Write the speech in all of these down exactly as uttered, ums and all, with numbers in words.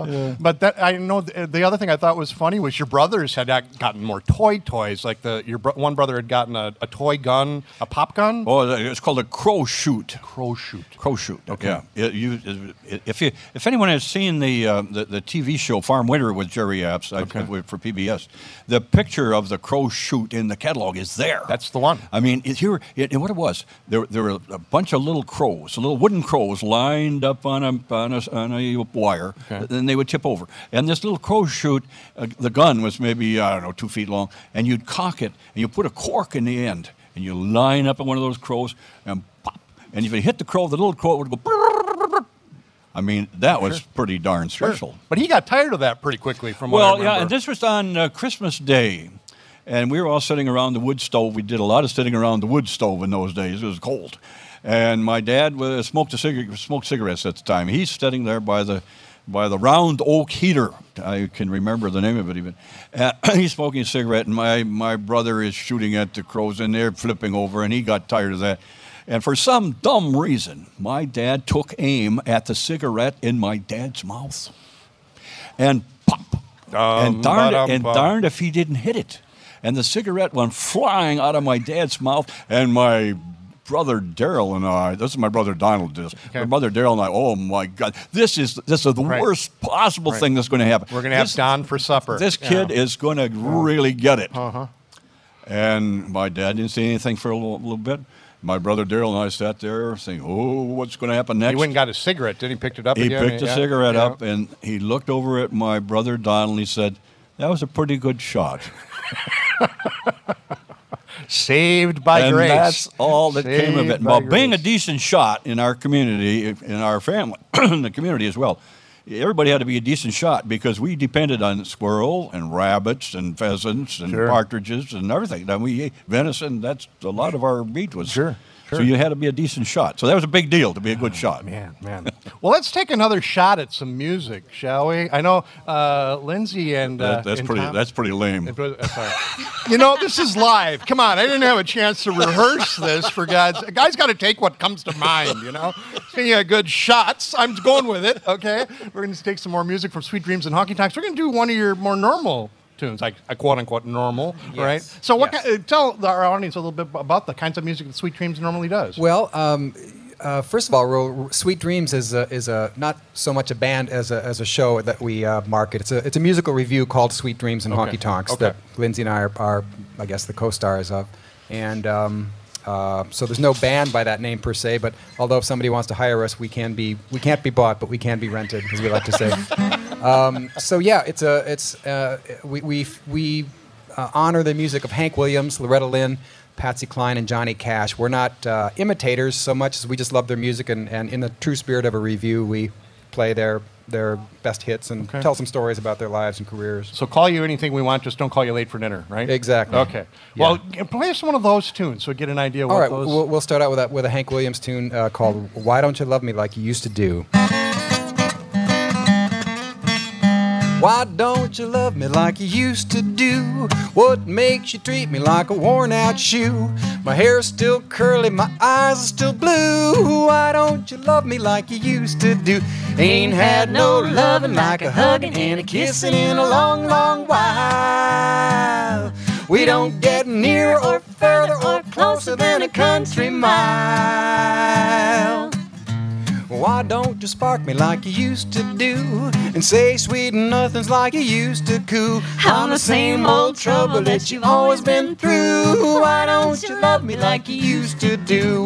Yeah. But that I know th- the other thing I thought was funny was your brothers had got- gotten more toy toys. Like the your bro- one brother had gotten a, a toy gun, a pop gun. Oh, it's called a crow shoot. Crow shoot. Crow shoot. Okay. Yeah. It, you, it, if you, if anyone has seen the, uh, the the T V show Farm Winter with Jerry Apps I, Okay. for P B S, the picture of the crow shoot in the catalog is there. That's the one. I mean, it, here it, and what it was, there there were a bunch of little crows, little wooden crows lined up on a on a, on a wire, Okay. and they would tip over. And this little crow shoot, uh, the gun was maybe I don't know two feet long, and you'd cock it, and you put a cork in the end, and you line up on one of those crows, and pop. And if you hit the crow, the little crow would go. Brrr. I mean, that was Sure. pretty darn special. But he got tired of that pretty quickly. From what I Well, remember. yeah, and this was on uh, Christmas Day, and we were all sitting around the wood stove. We did a lot of sitting around the wood stove in those days. It was cold, and my dad uh, smoked a cig- smoked cigarettes at the time. He's sitting there by the by the round oak heater. I can remember the name of it even. Uh, he's smoking a cigarette, and my my brother is shooting at the crows, and they're flipping over, and he got tired of that. And for some dumb reason, my dad took aim at the cigarette in my dad's mouth. And pop. Um, and darned, ba-dum, and bum. darned if he didn't hit it. And the cigarette went flying out of my dad's mouth. And my brother Daryl and I, this is my brother Donald, this. Okay. My brother Daryl and I, oh my God, this is this is the Right. worst possible Right. thing that's going to happen. We're going to have This- Don for supper. This kid Yeah. is going to really get it. Uh-huh. And my dad didn't say anything for a little, little bit. My brother Daryl and I sat there saying, oh, what's going to happen next? He went and got a cigarette. Then he picked it up He again. picked a Yeah, cigarette yeah. up, and he looked over at my brother Donald, and he said, that was a pretty good shot. Saved by and grace. that's all that came of Saved it. by Well, being a grace. decent shot in our community, in our family, in the community as well, everybody had to be a decent shot because we depended on squirrel and rabbits and pheasants and Sure. partridges and everything. Now we ate venison. That's a lot of our meat was. Sure, sure. So you had to be a decent shot. So that was a big deal to be a good shot. Man, man. Well, let's take another shot at some music, shall we? I know uh, Lindsay and uh, That, that's and pretty. Tom- That's pretty lame. and- uh, sorry. You know, this is live. Come on, I didn't have a chance to rehearse this. For God's, a guy's got to take what comes to mind. You know, speaking of good shots, I'm going with it. Okay, we're going to take some more music from Sweet Dreams and Honky Tonks. We're going to do one of your more normal tunes, like a quote unquote normal, right? So, what? Yes. ki- uh, tell our audience a little bit about the kinds of music that Sweet Dreams normally does. Well, um, uh, first of all, Ro- Sweet Dreams is a, is a not so much a band as a, as a show that we uh, market. It's a it's a musical review called Sweet Dreams and Okay. Honky Tonks Okay. that Lindsay and I are, are I guess the co-stars of, and um, uh, so there's no band by that name per se. But although if somebody wants to hire us, we can be we can't be bought, but we can be rented, as we like to say. um, so yeah, it's a it's uh, we we we uh, honor the music of Hank Williams, Loretta Lynn, Patsy Cline, and Johnny Cash. We're not uh, imitators so much as we just love their music, and, and in the true spirit of a review, we play their their best hits and Okay. tell some stories about their lives and careers. So call you anything we want, just don't call you late for dinner, right? Exactly. Okay. Yeah. Well, g- play us one of those tunes so we get an idea what All right, those... we'll, we'll start out with a, with a Hank Williams tune uh, called "Why Don't You Love Me Like You Used to Do." Why don't you love me like you used to do? What makes you treat me like a worn out shoe? My hair's still curly, my eyes are still blue. Why don't you love me like you used to do? Ain't had no loving like a hugging and a kissing in a long, long while. We don't get nearer or further or closer than a country mile. Why don't you spark me like you used to do and say sweet nothings like you used to coo? I'm the same old trouble that you've always been through. Why don't you love me like you used to do?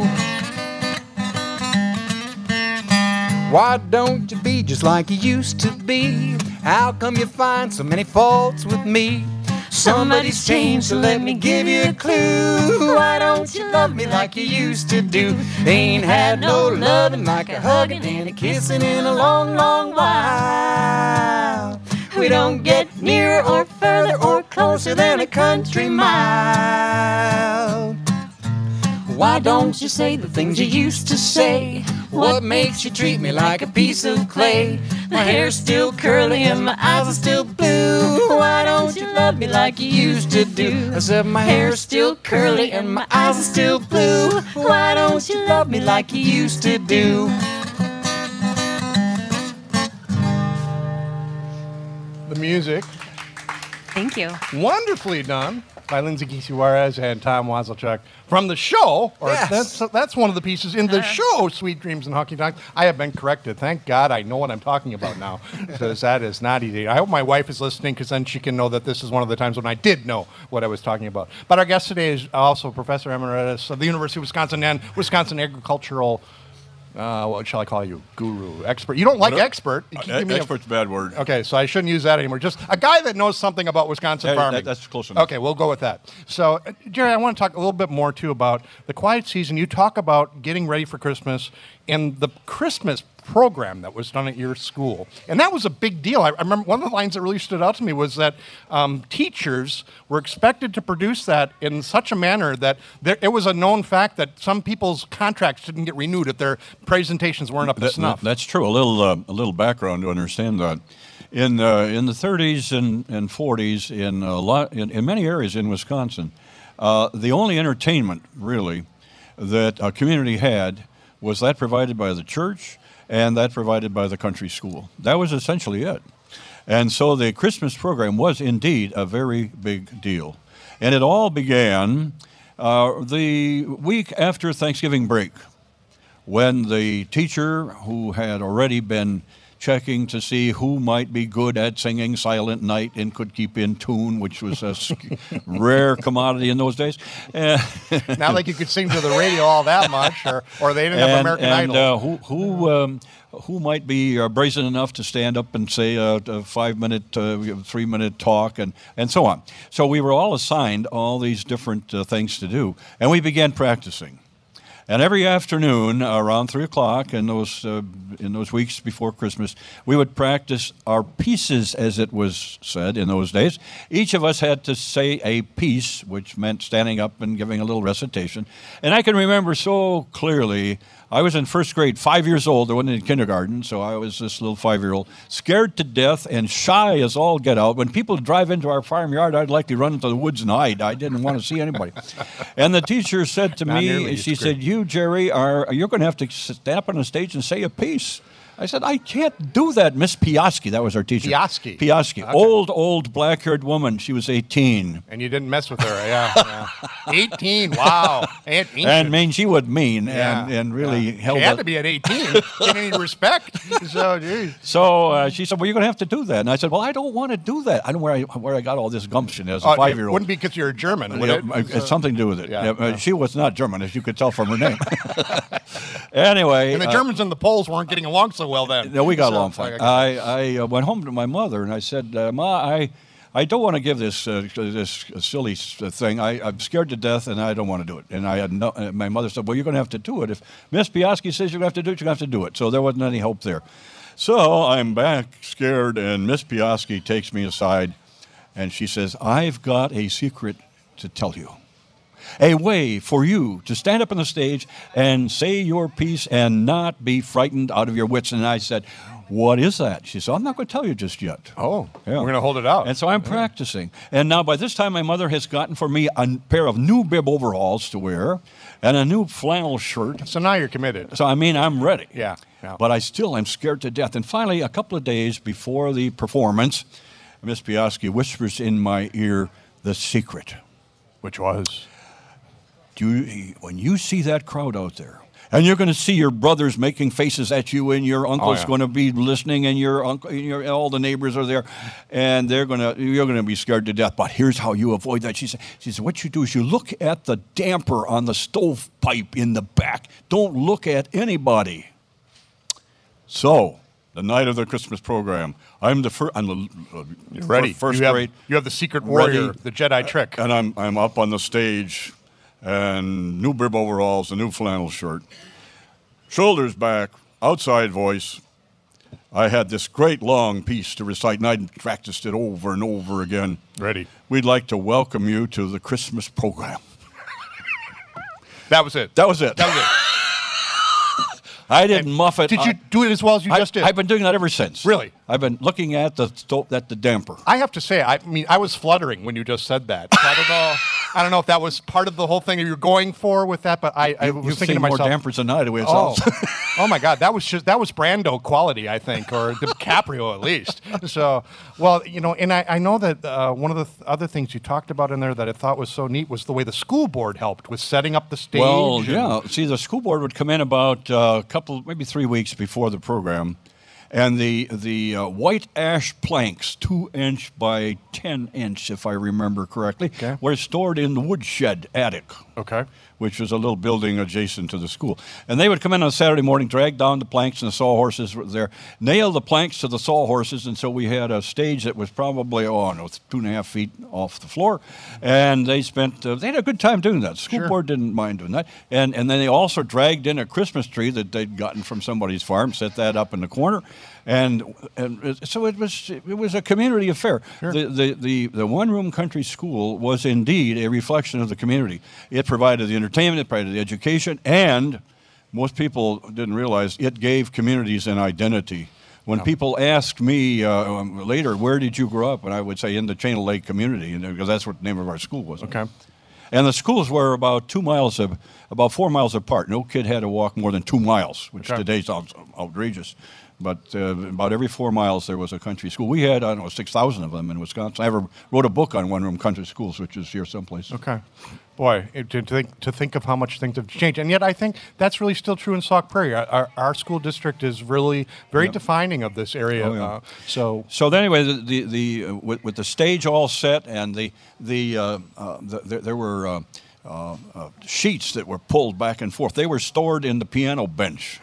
Why don't you be just like you used to be? How come you find so many faults with me? Somebody's changed, so let me give you a clue. Why don't you love me like you used to do? Ain't had no loving like a hugging and a kissing in a long, long while. We don't get nearer or further or closer than a country mile. Why don't you say the things you used to say? What makes you treat me like a piece of clay? My hair's still curly and my eyes are still blue. Why don't you love me like you used to do? I said my hair's still curly and my eyes are still blue. Why don't you love me like you used to do? the music. Thank you. Wonderfully done by Lindsay Kesey Juarez and Tom Wazelchuk from the show. Or Yes. that's that's one of the pieces in the show, Sweet Dreams and Honky Tonks. I have been corrected. Thank God I know what I'm talking about now, because that is not easy. I hope my wife is listening, because then she can know that this is one of the times when I did know what I was talking about. But our guest today is also Professor Emeritus of the University of Wisconsin and Wisconsin Agricultural. Uh, what shall I call you? Guru, expert. You don't like What a- expert. You keep Uh, giving me a- expert's a bad word. Okay, so I shouldn't use that anymore. Just a guy that knows something about Wisconsin Yeah, that- farming. that's close enough. Okay, we'll go with that. So, uh, Jerry, I want to talk a little bit more, too, about the quiet season. You talk about getting ready for Christmas and the Christmas program that was done at your school. And that was a big deal. I, I remember one of the lines that really stood out to me was that um, teachers were expected to produce that in such a manner that there, it was a known fact that some people's contracts didn't get renewed if their presentations weren't up to That- snuff. that- that's true. A little uh, a little background to understand that. In uh, in the thirties and, and forties, in a lot in, in many areas in Wisconsin, uh, the only entertainment really that a community had was that provided by the church and that provided by the country school. That was essentially it. And so the Christmas program was indeed a very big deal. And it all began uh, the week after Thanksgiving break, when the teacher who had already been checking to see who might be good at singing Silent Night and could keep in tune, which was a sk- rare commodity in those days. Uh, Not like you could sing to the radio all that much, or, or they didn't have and American and Idol. uh, who who um, who might be uh, brazen enough to stand up and say a, a five-minute, uh, three-minute talk, and and so on. So we were all assigned all these different uh, things to do, and we began practicing. And every afternoon, around three o'clock, in those uh, in those weeks before Christmas, we would practice our pieces, as it was said in those days. Each of us had to say a piece, which meant standing up and giving a little recitation. And I can remember so clearly. I was in first grade, five years old. I wasn't in kindergarten, so I was this little five-year-old, scared to death and shy as all get out. When people would drive into our farmyard, I'd like to run into the woods and hide. I didn't want to see anybody. And the teacher said to Not nearly me, as she great. said, "You, Jerry, are you're going to have to stand up on the stage and say a piece." I said, "I can't do that, Miss Piaski." That was our teacher. Piaski. Piaski. Okay. Old, old, black-haired woman. She was eighteen. And you didn't mess with her, yeah. yeah. eighteen, wow. And ancient. And mean, she would mean Yeah, and, and really yeah. held She had up. to be at eighteen. Didn't need respect. So, geez. So uh, she said, "Well, you're going to have to do that." And I said, "Well, I don't want to do that. I don't know where I, where I got all this gumption as a Oh, it five-year-old." wouldn't be because you're a German, would Yeah, it? it's something to do with it. Yeah, Yeah, uh, yeah. She was not German, as you could tell from her name. Anyway. And the uh, Germans and the Poles weren't getting along so well then. No, we got So, along like, fine. I- I, I uh, went home to my mother and I said, uh, "Ma, I, I don't want to give this uh, this silly s- thing. I, I'm scared to death and I don't want to do it." And I had no, uh, my mother said, "Well, you're going to have to do it. If Miss Piaski says you're going to have to do it, you're going to have to do it." So there wasn't any hope there. So I'm back scared, and Miss Piaski takes me aside and she says, "I've got a secret to tell you. A way for you to stand up on the stage and say your piece and not be frightened out of your wits." And I said, "What is that?" She said, "I'm not going to tell you just yet." Oh, Yeah. we're going to hold it out. And so I'm practicing. And now by this time, my mother has gotten for me a pair of new bib overalls to wear and a new flannel shirt. So now you're committed. So, I mean, I'm ready. Yeah, yeah. But I still am scared to death. And finally, a couple of days before the performance, Miss Piaski whispers in my ear the secret. Which was? Do you, when you see that crowd out there, and you're going to see your brothers making faces at you, and your uncle's yeah. going to be listening, and your uncle, and your, all the neighbors are there, and they're going to, you're going to be scared to death. But here's how you avoid that. She said, she said, "What you do is you look at the damper on the stovepipe in the back. Don't look at anybody." So, the night of the Christmas program, I'm the first. I'm the uh, You're ready. First you have, grade. You have the secret warrior, Ready. the Jedi trick. And I'm I'm up on the stage, and new bib overalls, a new flannel shirt, shoulders back, outside voice. I had this great long piece to recite, and I'd practiced it over and over again. Ready. We'd like to welcome you to the Christmas program. That was it. That was it. That was it. I didn't muff it. Did you I- do it as well as you I, just did? I've been doing that ever since. Really? I've been looking at the sto- at the damper. I have to say, I mean, I was fluttering when you just said that. So I don't know. I don't know if that was part of the whole thing you were going for with that, but I, I was You've thinking seen to myself, more dampers than I do. It oh, sounds. oh my God, that was just that was Brando quality, I think, or DiCaprio at least. So, well, you know, and I, I know that uh, one of the th- other things you talked about in there that I thought was so neat was the way the school board helped with setting up the stage. Well, and- yeah. See, the school board would come in about uh, a couple, maybe three weeks before the program, and the the uh, white ash planks, two inch by ten inch, if I remember correctly, Okay. were stored in the woodshed attic. Okay. Which was a little building adjacent to the school. And they would come in on Saturday morning, drag down the planks, and the sawhorses were there, nail the planks to the sawhorses, and so we had a stage that was probably, oh, no, two and a half feet off the floor. And they spent, uh, they had a good time doing that. The school Sure. board didn't mind doing that. And, and then they also dragged in a Christmas tree that they'd gotten from somebody's farm, set that up in the corner. And, and it- so it was it was a community affair. The, the, the, the one-room country school was indeed a reflection of the community. It provided the entertainment, it provided the education, and most people didn't realize it gave communities an identity. When people asked me uh, um, later, where did you grow up? And I would say in the Chain Lake community, you know, because that's what the name of our school was. Okay. And the schools were about two miles, of, about four miles apart. No kid had to walk more than two miles, which Okay. today sounds outrageous. But uh, about every four miles there was a country school. We had, I don't know, six thousand of them in Wisconsin. I ever wrote a book on one-room country schools, which is here someplace. Okay. Boy, it, to, think, to think of how much things have changed. And yet I think that's really still true in Sauk Prairie. Our, our, our school district is really very Yep. defining of this area. Oh, yeah. uh, so, So then anyway, the, the, the uh, with, with the stage all set and the, the, uh, uh, the there, there were uh, uh, uh, sheets that were pulled back and forth. They were stored in the piano bench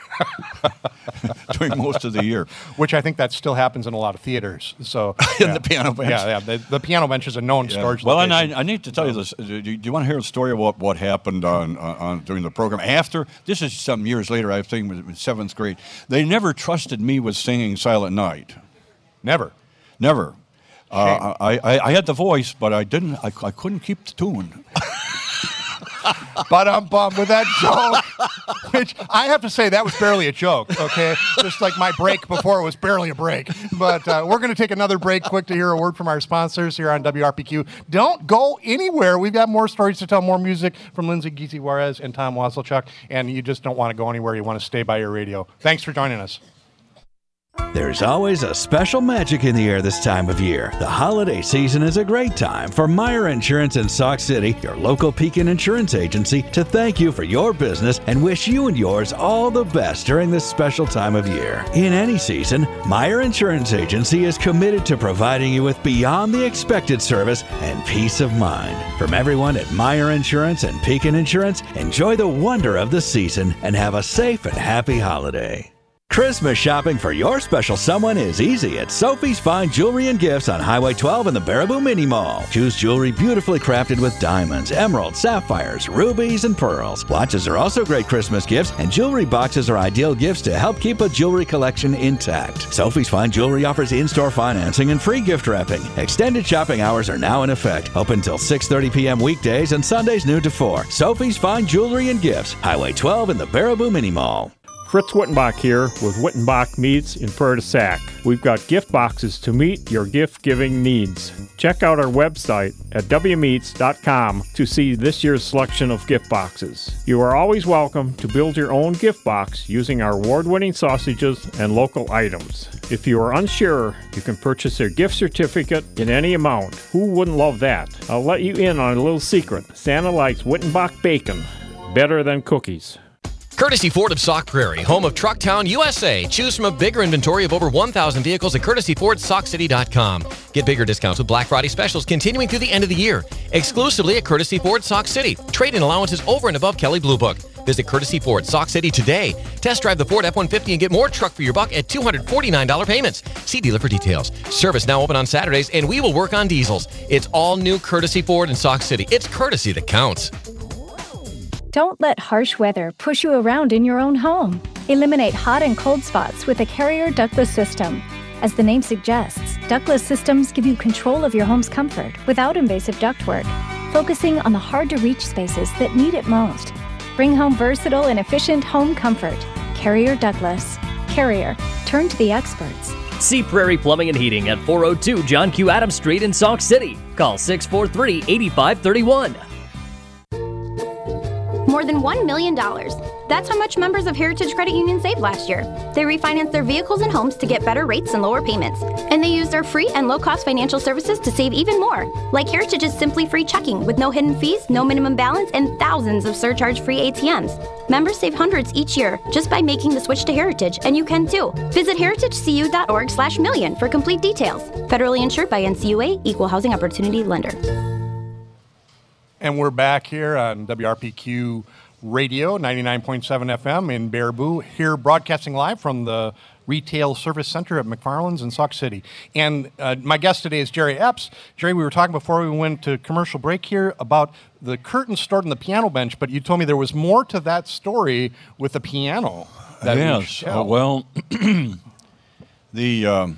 during most of the year. which I think that still happens in a lot of theaters. So In yeah. the piano bench. Yeah, yeah. The, the piano bench is a known Yeah. storage Well, and location. I, I need to tell you this. Do you, do you want to hear a story about what happened on, on, on during the program? After, this is some years later, I think it was seventh grade. They never trusted me with singing Silent Night. Never. Never. Uh, I, I, I had the voice, but I didn't. I, I couldn't keep the tune. But I'm bummed with that joke, which I have to say that was barely a joke, okay? Just like my break before it was barely a break. But uh, we're going to take another break quick to hear a word from our sponsors here on W R P Q. Don't go anywhere. We've got more stories to tell, more music from Lindsay Giese Juarez and Tom Wasilchuk, and you just don't want to go anywhere. You want to stay by your radio. Thanks for joining us. There's always a special magic in the air this time of year. The holiday season is a great time for Meyer Insurance in Sauk City, your local Pekin insurance agency, to thank you for your business and wish you and yours all the best during this special time of year. In any season, Meyer Insurance Agency is committed to providing you with beyond the expected service and peace of mind. From everyone at Meyer Insurance and Pekin Insurance, enjoy the wonder of the season and have a safe and happy holiday. Christmas shopping for your special someone is easy at Sophie's Fine Jewelry and Gifts on Highway twelve in the Baraboo Mini Mall. Choose jewelry beautifully crafted with diamonds, emeralds, sapphires, rubies, and pearls. Watches are also great Christmas gifts, and jewelry boxes are ideal gifts to help keep a jewelry collection intact. Sophie's Fine Jewelry offers in-store financing and free gift wrapping. Extended shopping hours are now in effect. Open until six thirty p.m. weekdays and Sundays noon to four. Sophie's Fine Jewelry and Gifts, Highway twelve in the Baraboo Mini Mall. Fritz Wittenbach here with Wittenbach Meats in Prairie du Sac. We've got gift boxes to meet your gift-giving needs. Check out our website at w meats dot com to see this year's selection of gift boxes. You are always welcome to build your own gift box using our award-winning sausages and local items. If you are unsure, you can purchase a gift certificate in any amount. Who wouldn't love that? I'll let you in on a little secret. Santa likes Wittenbach bacon better than cookies. Courtesy Ford of Sauk Prairie, home of Trucktown, U S A. Choose from a bigger inventory of over one thousand vehicles at courtesy ford sauk city dot com. Get bigger discounts with Black Friday specials continuing through the end of the year. Exclusively at Courtesy Ford Sauk City. Trade-in allowances over and above Kelley Blue Book. Visit Courtesy Ford Sauk City today. Test drive the Ford F one fifty and get more truck for your buck at two hundred forty-nine dollars payments. See dealer for details. Service now open on Saturdays, and we will work on diesels. It's all new Courtesy Ford in Sauk City. It's courtesy that counts. Don't let harsh weather push you around in your own home. Eliminate hot and cold spots with a Carrier ductless system. As the name suggests, ductless systems give you control of your home's comfort without invasive ductwork, focusing on the hard-to-reach spaces that need it most. Bring home versatile and efficient home comfort. Carrier ductless. Carrier. Turn to the experts. See Prairie Plumbing and Heating at four oh two John Q. Adams Street in Sauk City. Call six four three, eight five three one. more than one million dollars. That's how much members of Heritage Credit Union saved last year. They refinanced their vehicles and homes to get better rates and lower payments. And they used our free and low-cost financial services to save even more. Like Heritage's Simply Free Checking with no hidden fees, no minimum balance, and thousands of surcharge-free A T Ms. Members save hundreds each year just by making the switch to Heritage, and you can too. Visit heritagecu.org slash million for complete details. Federally insured by N C U A, Equal Housing Opportunity Lender. And we're back here on W R P Q Radio, ninety-nine point seven F M in Baraboo, here broadcasting live from the Retail Service Center at McFarland's in Sauk City. And uh, my guest today is Jerry Epps. Jerry, we were talking before we went to commercial break here about the curtain stored in the piano bench, but you told me there was more to that story with the piano. That yes. Uh, well, the um,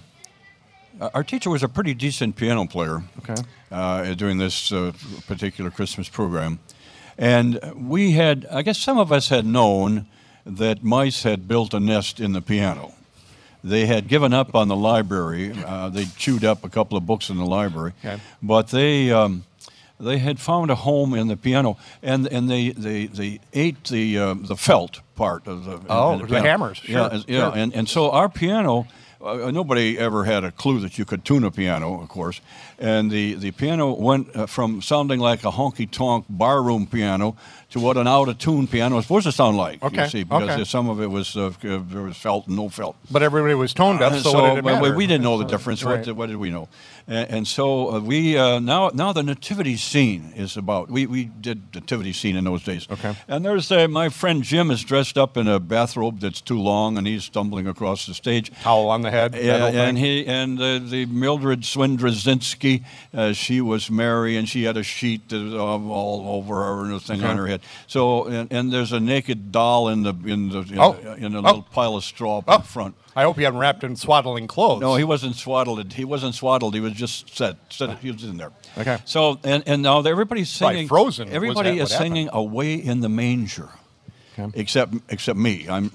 our teacher was a pretty decent piano player. Okay. Uh, during this uh, particular Christmas program. And we had, I guess some of us had known that mice had built a nest in the piano. They had given up on the library. Uh, they chewed up a couple of books in the library. Okay. But they um, they had found a home in the piano, and and they, they, they ate the uh, the felt part of the Oh, in the, the piano. hammers. Sure. Yeah, and- yeah, Sure. and, and so our piano, Uh, nobody ever had a clue that you could tune a piano, of course. And the, the piano went uh, from sounding like a honky-tonk barroom piano to what an out-of-tune piano is supposed to sound like, Okay, you see, because okay. some of it was, uh, there was felt and no felt. But everybody was toned up, Uh, so, what did it well, matter? we didn't know the difference. Right. What, did, what did we know? And, and so uh, we uh, now now the nativity scene is about. We, we did nativity scene in those days. Okay. And there's uh, my friend Jim is dressed up in a bathrobe that's too long, and he's stumbling across the stage. Towel on the head. that Yeah, whole and thing? he and uh, the Mildred Swindrazinski, uh, she was Mary, and she had a sheet that was all all over her and a thing Okay. on her head. So and, and there's a naked doll in the in the in, Oh. in a Oh. little pile of straw up Oh. in front. I hope you haven't wrapped in swaddling clothes. No, he wasn't swaddled. He wasn't swaddled. He was just set. set he was in there. Okay. So and and now everybody's Probably singing. frozen was Everybody that- is what singing "Away in the Manger," Okay. except except me. I'm.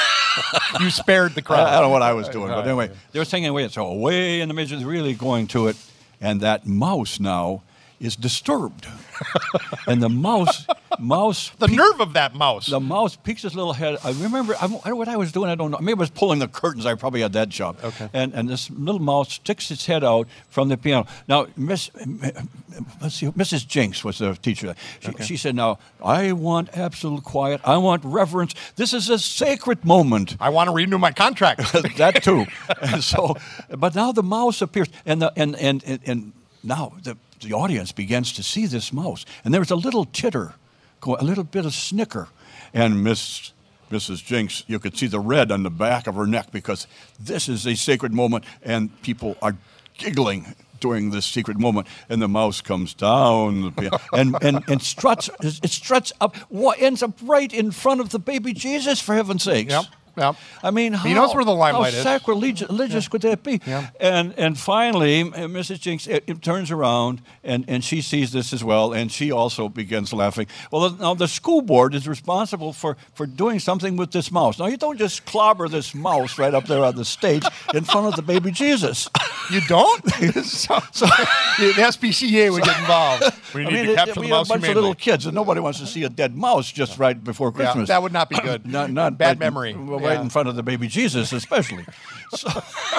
You spared the I, crowd. I don't know what I was doing, Right. but anyway, they were singing away. So away in the manger, really going to it, and that mouse now is disturbed, and the mouse, mouse, The nerve of that mouse. the mouse peeks his little head. I remember I, I don't know what I was doing. I don't know. Maybe I was pulling the curtains. I probably had that job. Okay. And and this little mouse sticks its head out from the piano. Now, Miss, let's see, Missus Jinks was the teacher. She, she said, "Now I want absolute quiet. I want reverence. This is a sacred moment." I want to renew my contract. That too. And so, but now the mouse appears, and the, and, and and and now the the audience begins to see this mouse, and there's a little titter, go- a little bit of snicker, and Miss Missus Jinks, you could see the red on the back of her neck because this is a sacred moment, and people are giggling during this secret moment, and the mouse comes down the piano and, and, and struts, it struts up, what ends up right in front of the baby Jesus, for heaven's sakes. Yep, yep. I mean, how, He knows where the limelight how is. sacrilegious could that be? Yeah. And and finally, uh, Missus Jinks it, it turns around and, and she sees this as well, and she also begins laughing. Well, now the school board is responsible for, for doing something with this mouse. Now, you don't just clobber this mouse right up there on the stage in front of the baby Jesus. You don't? so, so, The S P C A would get involved. We I need mean, to it- capture we the have a mouse bunch of humanely. little kids, and nobody wants to see a dead mouse just right before Yeah, Christmas. that would not be good. Not, not Bad right- memory. well, Yeah. Right in front of the baby Jesus, especially. So,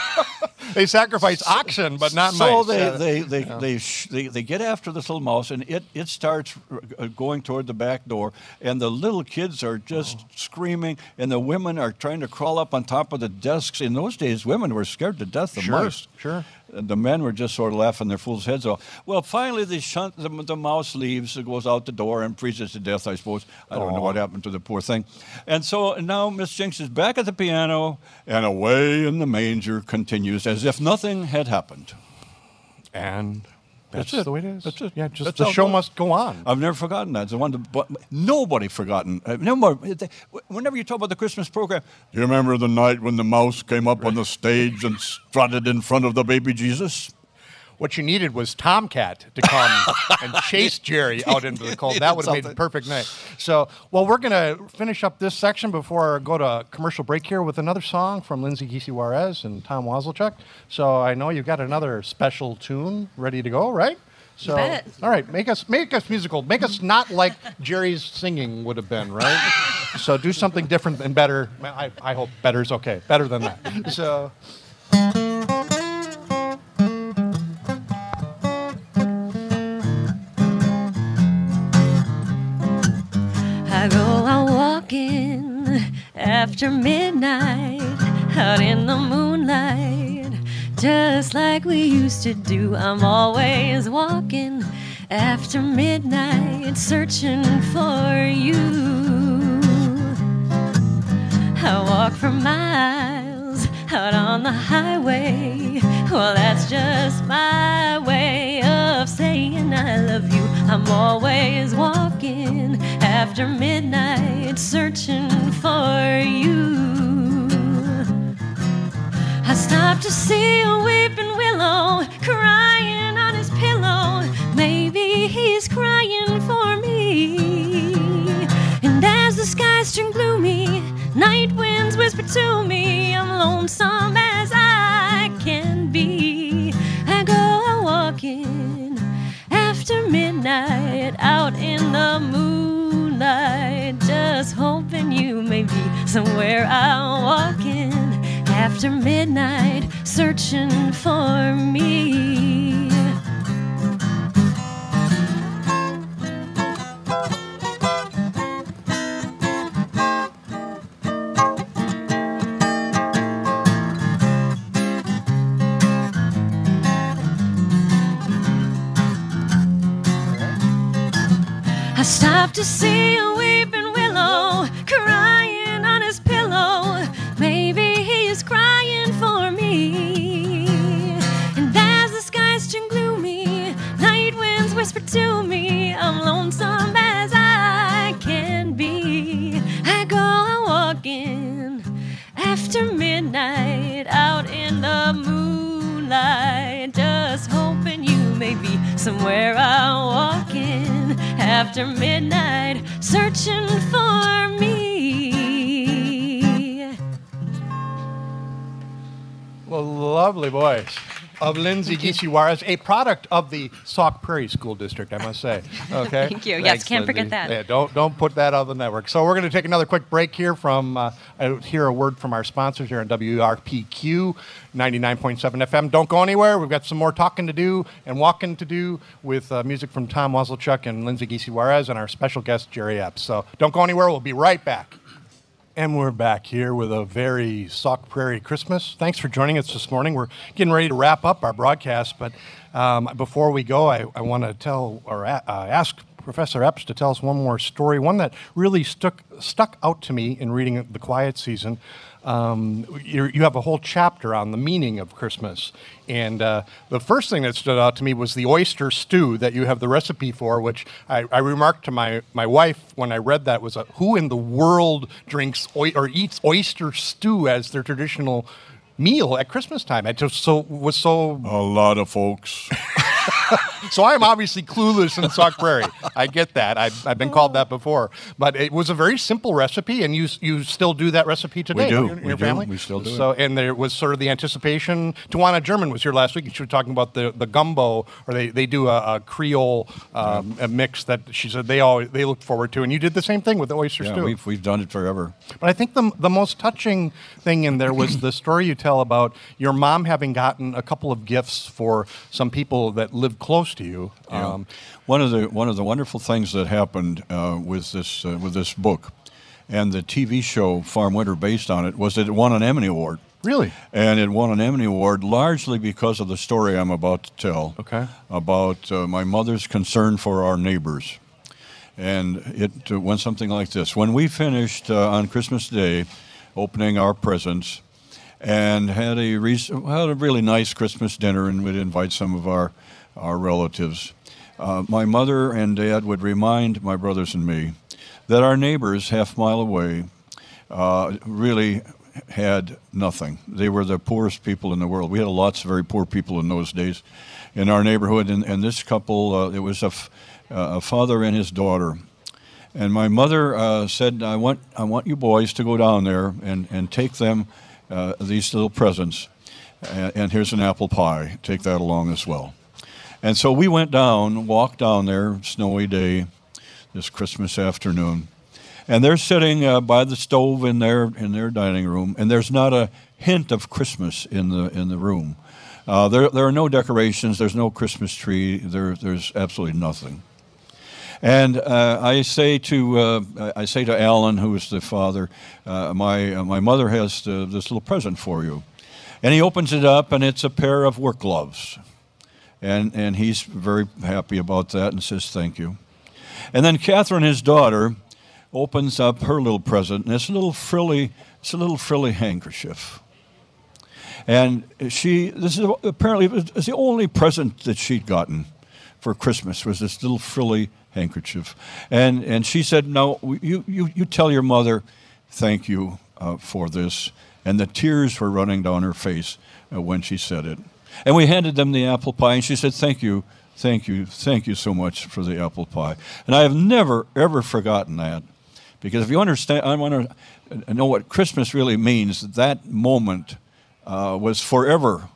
They sacrifice oxen, but not so mice. they Yeah. they they, they, sh- they they get after this little mouse, and it it starts uh, going toward the back door, and the little kids are just screaming, and the women are trying to crawl up on top of the desks. In those days, women were scared to death of Sure, mice. sure. And the men were just sort of laughing their fools' heads off. Well, finally, the, shunt, the, the mouse leaves, it goes out the door and freezes to death, I suppose. I don't know what happened to the poor thing. And so now Miss Jinks is back at the piano, and Away in the Manger continues as if nothing had happened. And that's, That's it. the way it is. That's it. Yeah, just That's the how it show goes. must go on. I've never forgotten that. It's the one that, but nobody forgotten. Uh, no more. they- Whenever you talk about the Christmas program, do you remember the night when the mouse came up on the stage and strutted in front of the baby Jesus? What you needed was Tomcat to come and chase Jerry out into the cold. That would have made the Something. perfect night. So, well, we're going to finish up this section before I go to commercial break here with another song from Lindsay Giese Juarez and Tom Wazelchuk. So I know you've got another special tune ready to go, right? So, bet. all right, make us make us musical. Make us not like Jerry's singing would have been, right? So do something different and better. I, I hope better's okay. Better than that. So. I go out walking after midnight, out in the moonlight, just like we used to do. I'm always walking after midnight, searching for you. I walk for miles out on the highway. Well, that's just my way of saying I love you. I'm always walking after midnight, searching for you. I stopped to see a weeping willow crying on his pillow. Maybe he's crying for me. And as the skies turn gloomy, night winds whisper to me, I'm lonesome as I can be. I go walking after midnight, out in the moonlight, just hoping you may be somewhere I'm walking after midnight, searching for me. I stopped to see a weeping willow crying on his pillow. Maybe he's crying for me. And as the skies turn gloomy, night winds whisper to me, I'm lonesome as I can be. I go walking after midnight, out in the moonlight, just hoping you may be somewhere I'm walking after midnight, searching for me. Well, lovely voice of Lindsay Giesi-Juarez, a product of the Sauk Prairie School District, I must say. Okay. Thank you. Yes, Thanks, can't Lindsay. forget that. Yeah, don't don't put that on the network. So we're going to take another quick break here from uh, I hear a word from our sponsors here on W R P Q ninety-nine point seven F M. Don't go anywhere. We've got some more talking to do and walking to do with uh, music from Tom Wasilchuk and Lindsay Giesi-Juarez and our special guest Jerry Epps. So don't go anywhere. We'll be right back. And we're back here with a very Sauk Prairie Christmas. Thanks for joining us this morning. We're getting ready to wrap up our broadcast, but um, before we go, I, I want to tell or a- uh, ask Professor Epps to tell us one more story, one that really stuck stuck out to me in reading The Quiet Season. Um, you're, you have a whole chapter on the meaning of Christmas. And uh, the first thing that stood out to me was the oyster stew that you have the recipe for, which I, I remarked to my, my wife when I read that was, a, who in the world drinks oy- or eats oyster stew as their traditional meal at Christmas time? I just so was so... A lot of folks. So I'm obviously clueless in Sauk Prairie. I get that. I've, I've been called that before. But it was a very simple recipe, and you you still do that recipe today We do. in your, We your do. family? We still do So, it. and there was sort of the anticipation. Tawana German was here last week, and she was talking about the, the gumbo, or they, they do a, a Creole um, a mix that she said they always they looked forward to. And you did the same thing with the oyster Yeah, stew. we've, we've done it forever. But I think the the most touching thing in there was the story you tell about your mom having gotten a couple of gifts for some people that lived close to you. Yeah. Um, one of the one of the wonderful things that happened uh, with this uh, with this book, and the T V show Farm Winter based on it, was that it won an Emmy Award. Really? And it won an Emmy Award largely because of the story I'm about to tell. Okay. About uh, my mother's concern for our neighbors. And it uh, went something like this. When we finished uh, on Christmas Day opening our presents and had a, re- had a really nice Christmas dinner, and we'd invite some of our, our relatives, uh, my mother and dad would remind my brothers and me that our neighbors half a mile away uh, really had nothing. They were the poorest people in the world. We had lots of very poor people in those days in our neighborhood, and, and this couple, uh, it was a, f- uh, a father and his daughter. And my mother uh, said, I want I want you boys to go down there and, and take them uh, these little presents, and, and here's an apple pie. Take that along as well. And so we went down, walked down there, snowy day, this Christmas afternoon. And they're sitting uh, by the stove in their in their dining room, and there's not a hint of Christmas in the in the room. Uh, there there are no decorations. There's no Christmas tree. There there's absolutely nothing. And uh, I say to uh, I say to Alan, who is the father, uh, my uh, my mother has uh, this little present for you, and he opens it up, and it's a pair of work gloves, and and he's very happy about that and says thank you. And then Catherine, his daughter, opens up her little present, and it's a little frilly, it's a little frilly handkerchief. And she, this is apparently it's the only present that she'd gotten for Christmas was this little frilly handkerchief. And and she said, "No, you you you tell your mother, thank you uh, for this." And the tears were running down her face uh, when she said it. And we handed them the apple pie, and she said, "Thank you, thank you, thank you so much for the apple pie." And I have never ever forgotten that. Because if you understand, I want to know what Christmas really means. That moment uh, was forever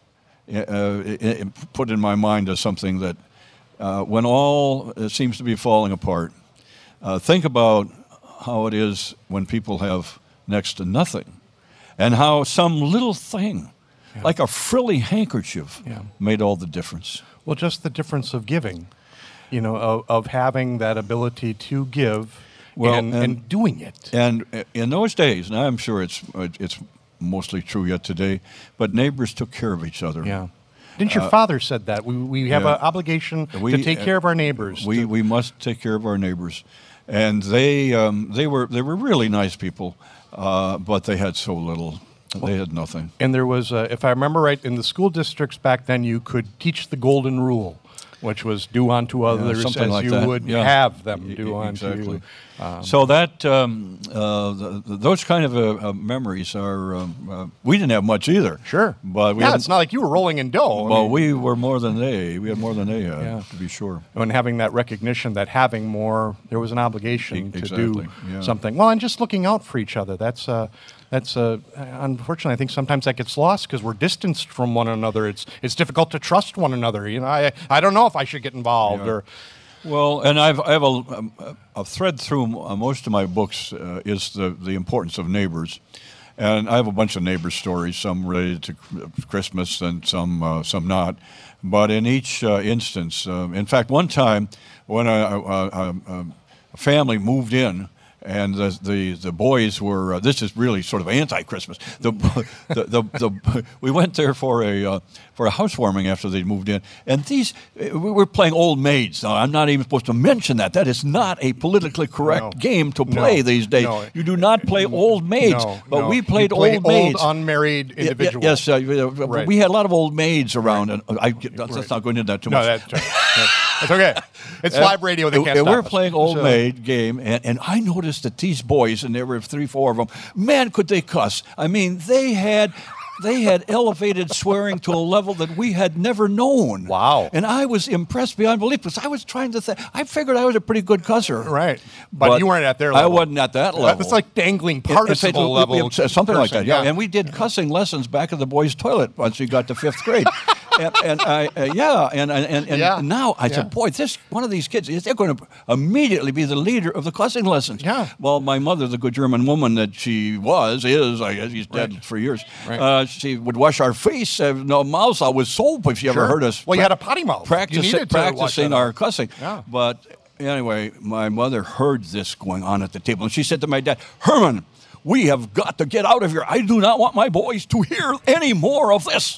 uh, put in my mind as something that, uh, when all seems to be falling apart, uh, think about how it is when people have next to nothing, and how some little thing, yeah. like a frilly handkerchief, yeah. made all the difference. Well, just the difference of giving, you know, of, of having that ability to give. Well, and, and, and doing it. And in those days, and I'm sure it's it's mostly true yet today, but neighbors took care of each other. Yeah. Didn't your uh, father said that? We we have yeah. an obligation we, to take care of our neighbors. We to... we must take care of our neighbors, and they um, they were they were really nice people, uh, but they had so little. They had nothing. And there was, uh, if I remember right, in the school districts back then, you could teach the golden rule, which was do unto others yeah, as like you that. would yeah. have them do e- unto exactly. you. Um, so that um, uh, the, the, those kind of uh, uh, memories are. Um, uh, we didn't have much either. Sure, but we yeah, had, it's not like you were rolling in dough. Well, I mean, we were more than they. We had more than they had, yeah. to be sure. And having that recognition that having more, there was an obligation e- to exactly. do yeah. something. Well, and just looking out for each other. That's. Uh, That's uh, unfortunately, I think sometimes that gets lost because we're distanced from one another. It's it's difficult to trust one another. You know, I I don't know if I should get involved yeah. or. Well, and I've I have a, a thread through most of my books uh, is the the importance of neighbors, and I have a bunch of neighbor stories. Some related to Christmas and some uh, some not, but in each uh, instance, uh, in fact, one time when a, a, a, a family moved in. And the, the the boys were. Uh, this is really sort of anti-Christmas. The the, the, the we went there for a uh, for a housewarming after they moved in, and these we were playing old maids. Now I'm not even supposed to mention that. That is not a politically correct no. game to play no. these days. No. You do not play old maids. No. But no. we played you play old maids. Old unmarried individuals. Y- yes, uh, right. we had a lot of old maids around, right. and I, let's right. not go into that too no, much. That's, that's okay. It's and, live radio. They can't and stop we're us. playing old so. maid game, and, and I noticed that these boys, and there were three, four of them, man, could they cuss. I mean, they had they had elevated swearing to a level that we had never known. Wow. And I was impressed beyond belief because I was trying to think, I figured I was a pretty good cusser. Right. But, but you weren't at their I level. wasn't at that level. It's like dangling participle it, it, level. It, it, something person, like that, yeah. yeah. And we did cussing lessons back at the boys' toilet once we got to fifth grade. and, and I, uh, yeah, and and, and yeah. now I yeah. said, boy, this one of these kids, they're going to immediately be the leader of the cussing lessons. Yeah. Well, my mother, the good German woman that she was, is, I guess she's dead right. for years. Right. Uh, she would wash our face, uh, no mouth out with soap if she sure. ever heard us. Well, you had a potty mouth. Practice, you practicing our cussing. Yeah. But anyway, my mother heard this going on at the table, and she said to my dad, Herman, we have got to get out of here. I do not want my boys to hear any more of this.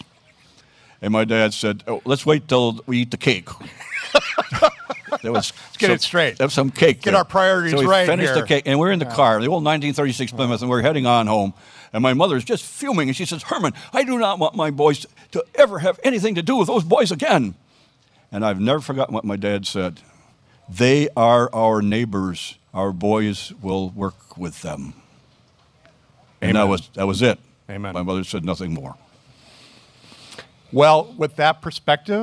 And my dad said, oh, let's wait till we eat the cake. There was Let's get some, it straight. There was some cake Get there. our priorities so we right finished here. the cake, and we're in the yeah. car, the old nineteen thirty-six Plymouth, and we're heading on home. And my mother's just fuming, and she says, Herman, I do not want my boys to, to ever have anything to do with those boys again. And I've never forgotten what my dad said. They are our neighbors. Our boys will work with them. And Amen. that was that was it. Amen. My mother said nothing more. Well, with that perspective,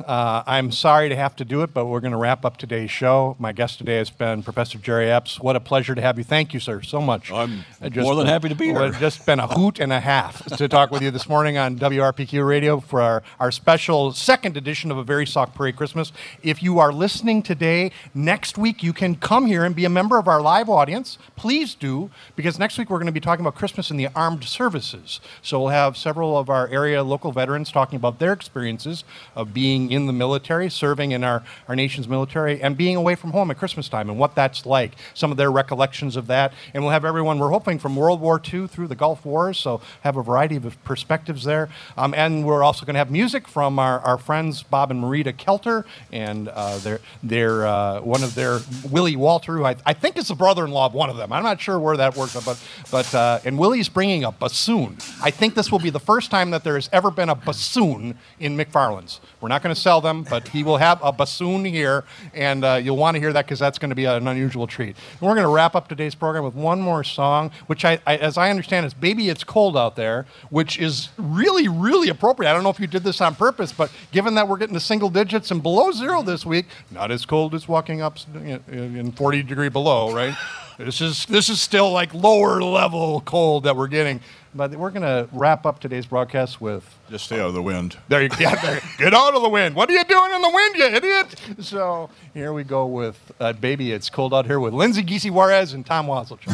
Uh, I'm sorry to have to do it, but we're going to wrap up today's show. My guest today has been Professor Jerry Epps. What a pleasure to have you. Thank you, sir, so much. I'm Just, more than happy to be here. It's just been a hoot and a half to talk with you this morning on W R P Q Radio for our, our special second edition of A Very Sauk Prairie Christmas. If you are listening today, next week you can come here and be a member of our live audience. Please do, because next week we're going to be talking about Christmas in the armed services. So we'll have several of our area local veterans talking about their experiences of being in the military, serving in our, our nation's military, and being away from home at Christmas time and what that's like, some of their recollections of that. And we'll have everyone, we're hoping, from World War Two through the Gulf Wars, so have a variety of perspectives there. Um, and we're also going to have music from our, our friends Bob and Marita Kelter, and uh, their, their, uh, one of their, Willie Walter, who I, I think is the brother-in-law of one of them. I'm not sure where that works out, but, but uh, and Willie's bringing a bassoon. I think this will be the first time that there has ever been a bassoon in McFarland's. We're not going to sell them, but he will have a bassoon here, and uh, you'll want to hear that because that's going to be an unusual treat. And we're going to wrap up today's program with one more song, which, I, I, as I understand, is Baby It's Cold Out There, which is really, really appropriate. I don't know if you did this on purpose, but given that we're getting to single digits and below zero this week, not as cold as walking up in forty degree below, right? This is this is still like lower level cold that we're getting. But we're going to wrap up today's broadcast with... Just stay out of the wind. There you go. Yeah, there, get out of the wind. What are you doing in the wind, you idiot? So here we go with uh, Baby It's Cold Out Here with Lindsay Giese Juarez and Tom Wasilchuk.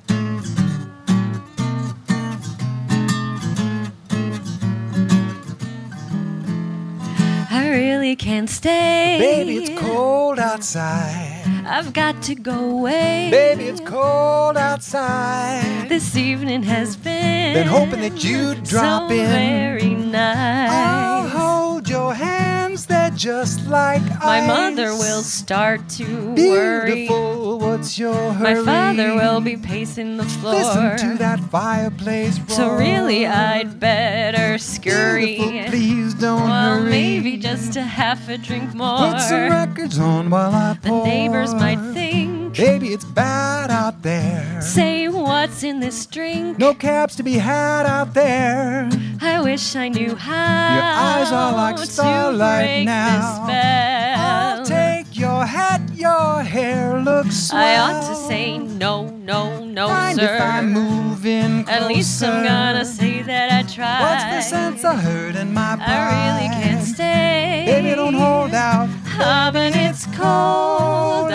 I really can't stay. Baby, it's cold outside. I've got to go away. Baby, it's cold outside. This evening has been Been hoping that you'd drop so in. very nice. I'll hold your hands, they're just like My ice. mother will start to Beautiful, worry. what's your hurry? My father will be pacing the floor. Listen to that fireplace roar. So really I'd better scurry. Beautiful, please don't well, hurry. maybe just a half a drink more. Put some records on while I The pour. neighbors might think, baby, it's bad out there. say what's in this drink. No cabs to be had out there. I wish I knew how. Your eyes are like to starlight break now. This spell. I'll take your hat, your hair looks swell. I ought to say no, no, no, Mind sir. if I move in closer? At least I'm gonna say that I tried. What's the sense of hurting my pride? I really can't stay. Baby, don't hold out. Ah, but it's cold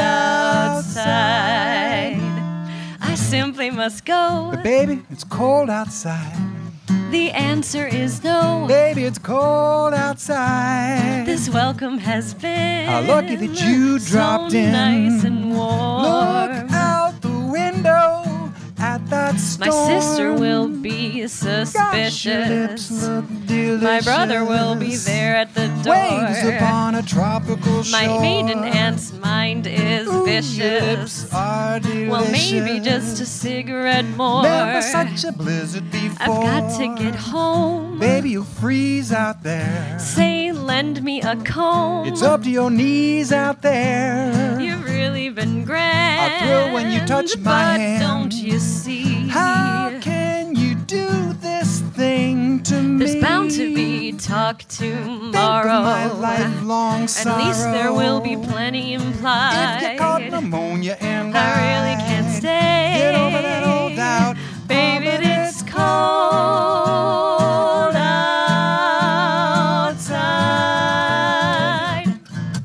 outside. I simply must go. But baby, it's cold outside. The answer is no. Baby, it's cold outside. This welcome has been How lucky that you dropped so in. nice and warm. Look out the window at that storm. My sister will be Gosh, suspicious. your lips look delicious. My brother will be there at the door. Waves upon a tropical My shore. maiden aunt's mind is Ooh, vicious. your lips are delicious. Well, maybe just a cigarette more. Never such a blizzard before. I've got to get home. Baby, you'll freeze out there. Say, lend me a comb. It's up to your knees out there. You've really been grand. I thrill when you touch my but hand. don't you see? How can you do this thing to me? There's bound to be talk tomorrow. Think of my lifelong sorrow. At least there will be plenty implied. If you caught pneumonia and I really can't stay. Get over that old doubt. Baby, Oh, but it's cold outside.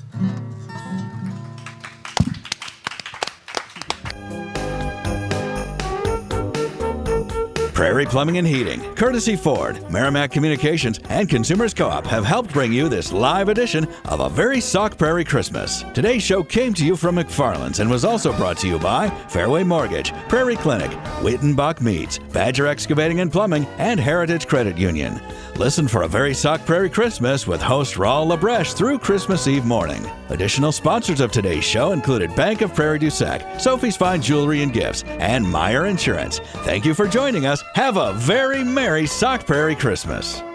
Prairie Plumbing and Heating, courtesy Ford, Merrimack Communications, and Consumers Co-op have helped bring you this live edition of A Very Sauk Prairie Christmas. Today's show came to you from McFarland's and was also brought to you by Fairway Mortgage, Prairie Clinic, Wittenbach Meats, Badger Excavating and Plumbing, and Heritage Credit Union. Listen for A Very Sauk Prairie Christmas with host Raul Labreche through Christmas Eve morning. Additional sponsors of today's show included Bank of Prairie du Sac, Sophie's Fine Jewelry and Gifts, and Meyer Insurance. Thank you for joining us. Have a very Merry Sauk Prairie Christmas.